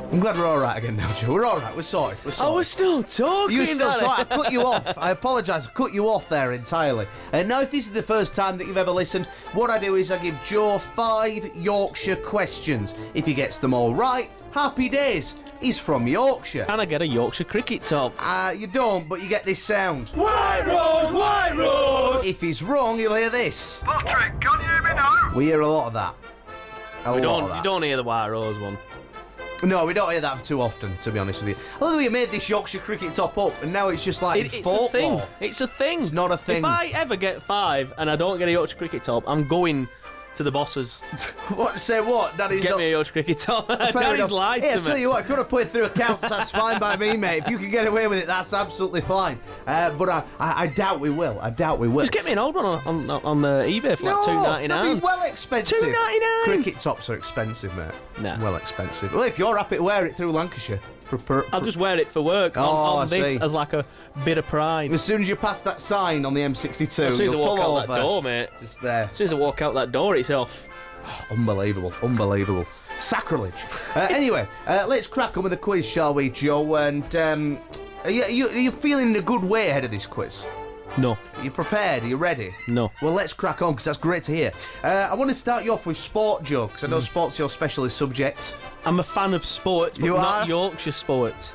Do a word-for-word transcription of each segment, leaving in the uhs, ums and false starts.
I'm glad we're all right again now, Joe. We're all right. We're sorted. We're sorted. Oh, we're still talking. You're still Danny. talking. I cut you off. I apologise. I cut you off there entirely. And now, if this is the first time that you've ever listened, what I do is I give Joe five Yorkshire questions. If he gets them all right, happy days. He's from Yorkshire. And I get a Yorkshire cricket top. Uh, you don't, but you get this sound. White Rose, White Rose! If he's wrong, you'll hear this. Patrick, can you hear me now? We hear a lot of that. A We lot don't, of that. you don't hear the White Rose one. No, we don't hear that too often, to be honest with you. I love that we made this Yorkshire cricket top up, and now it's just like It, it's football. a thing. It's a thing. It's not a thing. If I ever get five and I don't get a Yorkshire cricket top, I'm going to the bosses. What? Say what? Daddy's Get not... me a Yorkshire cricket top. Fair Daddy's enough. lied Hey, to I tell me. you what, if you want to put it through accounts, that's fine by me, mate. If you can get away with it, that's absolutely fine. Uh, but I, I, I doubt we will. I doubt we will. Just get me an old one on on, on uh, eBay for like no, two ninety that'd nine. be well expensive. two ninety-nine. Cricket tops are expensive, mate. Nah. Well expensive. Well, if you're happy to wear it through Lancashire, prepare, I'll just wear it for work on, Oh, on I this see. as like a bit of pride. as soon as you pass that sign on the M sixty-two, As soon as I you'll walk pull out over. that door, mate. Just there. As soon as I walk out that door, it's off. Unbelievable, unbelievable. Sacrilege. Uh, anyway, uh, let's crack on with the quiz, shall we, Joe? And um, are, you, are, you, are you feeling in a good way ahead of this quiz? No, Are you prepared? Are you ready? no. Well, let's crack on, because that's great to hear. Uh, I want to start you off with sport, Joe, because I know sport's your specialist subject. I'm a fan of sports, but You not are? Yorkshire sports.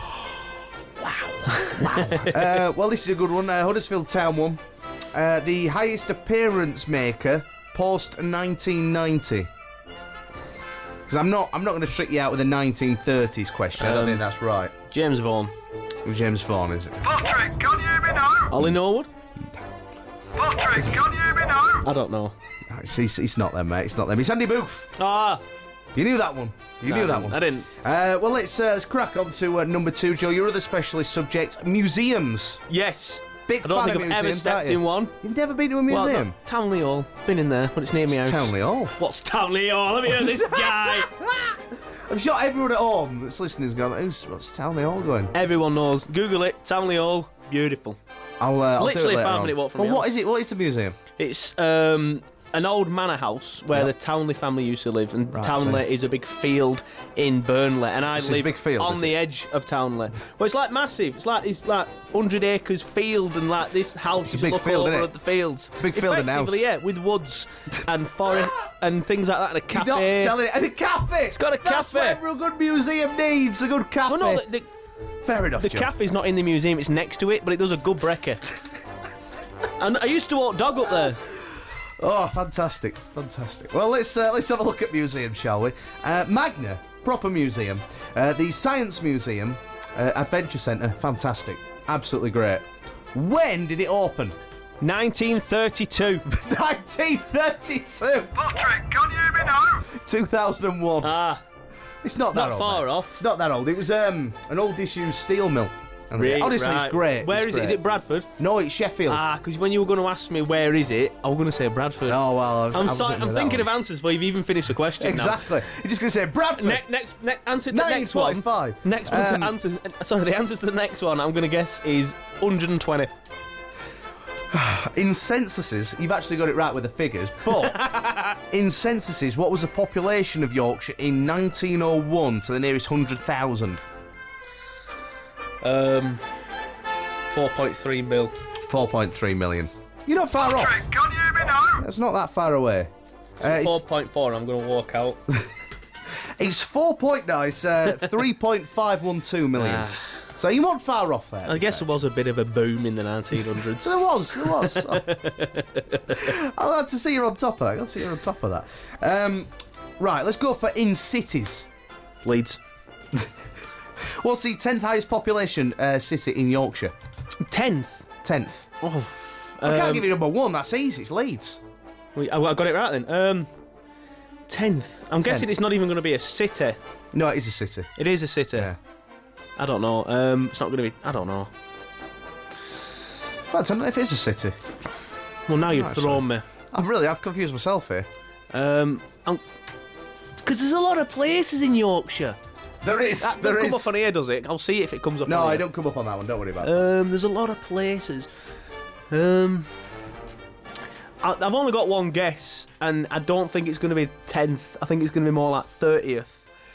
Uh, well, this is a good one. Uh, Huddersfield Town one. Uh, the highest appearance maker post nineteen ninety. Because I'm not, I'm not going to trick you out with a nineteen thirties question. I don't Um, think that's right. James Vaughan. James Vaughan, is it? Patrick, can you hear me now? Ollie Norwood? Patrick, can you hear me now? I don't know. No, it's, it's, it's not them, mate. It's not them. It's Andy Booth. Ah, You knew that one. You no, knew I that didn't. one. I didn't. Uh, well, let's uh, let's crack on to uh, number two, Joe. Your other specialist subject, museums. Yes. Big I don't fan think of I've museums, ever stepped aren't you? in one. You've never been to a Well, museum? no, Townley Hall. Been in there, but it's near my It's house. Townley Hall. What's Townley Hall? Let me hear this guy. I'm sure everyone at home that's listening is going, Who's, what's Townley Hall going? Everyone knows. Google it. Townley Hall. Beautiful. I'll, uh, I'll literally do it a later five-minute on. walk from Well, my what house. is it? What is the museum? It's um, an old manor house where Yeah. the Townley family used to live, and Right, Townley is a big field in Burnley, and I It's a live big field, on is the it? edge of Townley. Well, it's like massive. It's like it's like hundred acres field, and like this house It's a is big look field, over innit? at the fields. a big field and house. Effectively, yeah, with woods and forest and things like that, and a cafe. You're not selling it. And a cafe! It's got a That's cafe. what every good museum needs, a good cafe. Well, no, the, the, Fair enough, the Joe. cafe's not in the museum; it's next to it, but it does a good brecker. And I used to walk dog up there. Oh, fantastic, fantastic. Well, let's uh, let's have a look at museums, shall we? Uh, Magna, proper museum. Uh, the Science Museum, uh, Adventure Centre, fantastic, absolutely great. When did it open? nineteen thirty-two. nineteen thirty-two, Patrick, can you hear me now? two thousand one. Ah, It's not that not old. far mate. off. It's not that old. It was um an old disused steel mill. And really, honestly, right. it's great. Where it's is it? great. Is it Bradford? No, it's Sheffield. Ah, because when you were going to ask me where is it, I was going to say Bradford. oh well, I was, I'm I sorry, wasn't I'm with that thinking one. of answers before you've even finished the question. Exactly. You're just gonna say Bradford. Now. Ne- next, ne- answer to the next one. nine twenty-five. Next one Um, to answers. uh, Sorry, the answer to the next one I'm going to guess is one hundred twenty. In censuses, you've actually got it right with the figures, but in censuses, what was the population of Yorkshire in nineteen oh one to the nearest one hundred thousand? Um, four point three mil. four point three million. You're not far off. Patrick, can you hear me now? That's not that far away. Uh, four it's, point four. I'm going to walk out. it's four point nine, it's uh, three point five one two million. Ah. So you weren't far off there. I guess there was a bit of a boom in the nineteen hundreds. There was, there was. I'll have to see you're on top of that. I'll see you're on top of that. Um, right, let's go for in cities. Leeds. What's the tenth highest population uh, city in Yorkshire? tenth. tenth. Oh, I can't um, give you number one, that's easy, it's Leeds. wait, I I got it right then. Um, tenth. I'm guessing Tenth. it's not even going to be a city. No, it is a city. It is a city. Yeah. I don't know. Um, it's not going to be. I don't know. In fact, I don't know if it is a city. Well, now you've Actually. thrown me. I've really, I've confused myself here. Um, because there's a lot of places in Yorkshire. There is, That there don't come is. up on here, does it? I'll see if it comes up. No, on I here. don't come up on that one, don't worry about it. Um, there's a lot of places. Um, I, I've only got one guess, and I don't think it's going to be tenth. I think it's going to be more like thirtieth.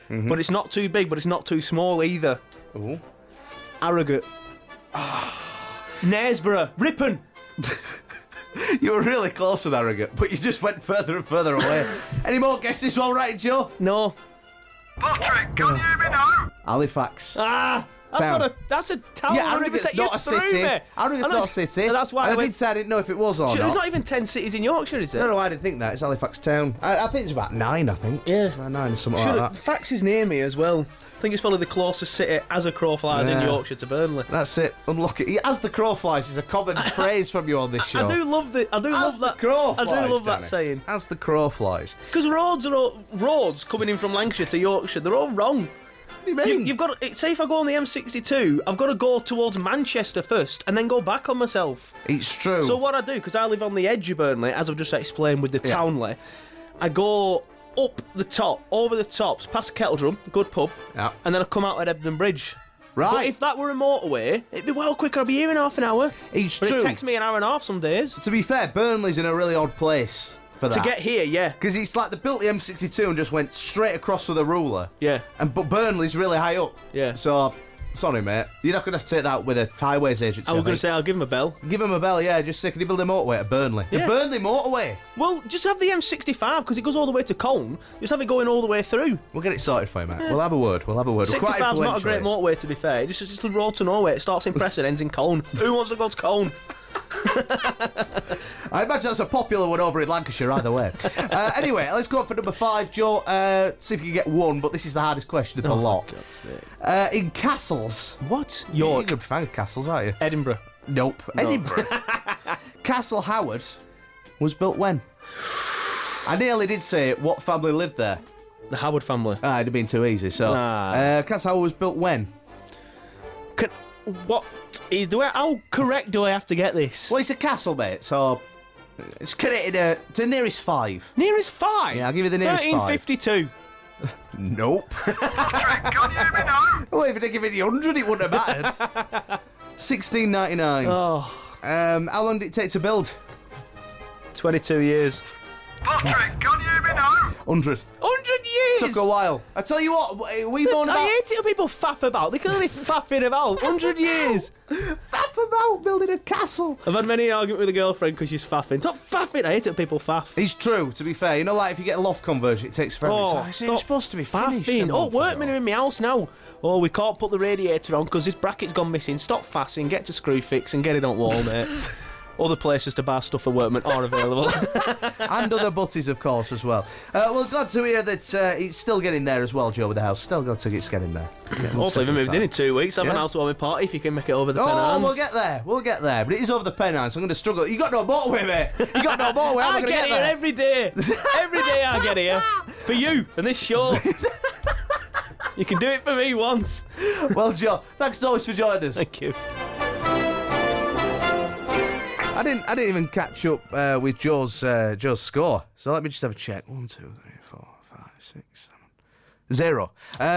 but it's not too big, but it's not too small either. Ooh. Arrogate. Knaresborough. Ripon. You were really close with Arrogate, but you just went further and further away. Any more guesses while right, Joe? No. Patrick, can you hear me now? Halifax. Ah! That's Town. not a. That's a town. Yeah, I don't even Arrogate's set you not a through city. me. Arrogate's And not a that's- city. and That's why and I I went. did say I didn't know if it was or Shit, not. There's not even ten cities in Yorkshire, is there? No, no, I didn't think that. It's Halifax Town. I, I think it's about nine, I think. Yeah. About nine or something Should like have, that. Fax is near me as well. I think it's probably the closest city as a crow flies in Yeah. Yorkshire to Burnley. That's it. Unlucky. As the crow flies is a common phrase from you on this show. I do love the. I do As love the that. crow I flies, do love that Danny. saying. As the crow flies. Because roads are all, roads coming in from Lancashire to Yorkshire. They're all wrong. What do you You, mean? you've got to, say if I go on the M sixty-two, I've got to go towards Manchester first and then go back on myself. It's true. So what I do, because I live on the edge of Burnley, as I've just explained with the Yeah. Townley, I go up the top, over the tops, past Kettledrum, good pub, Yeah. and then I come out at Ebden Bridge. Right. But if that were a motorway, it'd be well quicker. I'd be here in half an hour. It's But true. it takes me an hour and a half some days. To be fair, Burnley's in a really odd place for that. To get here, yeah. Because it's like they built the M sixty-two and just went straight across with a ruler. Yeah. And but Burnley's really high up. Yeah. So, sorry, mate. You're not going to have to take that with a highways agency. I was I going to think. say, I'll give him a bell. Give him a bell, yeah. Just say, can you build a motorway at Burnley? The Yeah. Burnley motorway. Well, just have the M sixty-five, because it goes all the way to Colne. Just have it going all the way through. We'll get it sorted for you, mate. We'll have a word. We'll have a word. We're quite sixty-five's not a influential great here. motorway, to be fair. It's just, it's the road to nowhere. It starts in Preston, ends in Colne. Who wants to go to Colne? I imagine that's a popular one over in Lancashire, either way. uh, anyway, let's go on for number five, Joe. Uh, see if you can get one, but this is the hardest question of the lot. Uh, in castles. What? You're York. a big fan of castles, aren't you? Edinburgh. Nope. Edinburgh. Castle Howard was built when? I nearly did say it. What family lived there? The Howard family. Ah, it'd have been too easy. So, Ah. uh, Castle Howard was built when? Can, what? Is, do I, how correct do I have to get this? Well, it's a castle, mate. So it's connected uh, to the nearest five. Nearest five? Yeah, I'll give you the nearest five. thirteen fifty-two. Nope. Patrick, can you hear me now? Well, if they'd given you one hundred, it wouldn't have mattered. sixteen ninety-nine. Oh, Um, how long did it take to build? twenty-two years. Patrick, can you hear me now? one hundred. one hundred years! Took a while. I tell you what, we moaned I about hate it when people faff about. They can only faffing about. one hundred years. faff about building a castle. I've had many arguments with a girlfriend because she's faffing. Stop faffing. I hate it when people faff. It's true, to be fair. You know, like if you get a loft conversion, it takes forever. Oh, it's, stop it's supposed to be finished. faffing. a Oh, month workmen ago. are in my house now. Oh, we can't put the radiator on because this bracket's gone missing. Stop faffing. Get to Screwfix and get it on wall, mate. Other places to buy stuff for workmen are available. And other butties, of course, as well. Uh, well, glad to hear that uh, it's still getting there as well, Joe, with the house. Still glad to it's getting there. Getting one Hopefully, step we at a moved in in time. two weeks. Have an Yeah. housewarming party if you can make it over the Oh, Pennines. we'll get there. We'll get there. But it is over the Pennines, so I'm going to struggle. You got no motorway, mate. You got no motorway. How am I I going to get, get here there? every day. Every day I get here. For you and this show. You can do it for me once. Well, Joe, thanks as always for joining us. Thank you. I didn't. I didn't even catch up uh, with Joe's uh, Joe's score. So let me just have a check. One, two, three, four, five, six, seven, zero. Uh,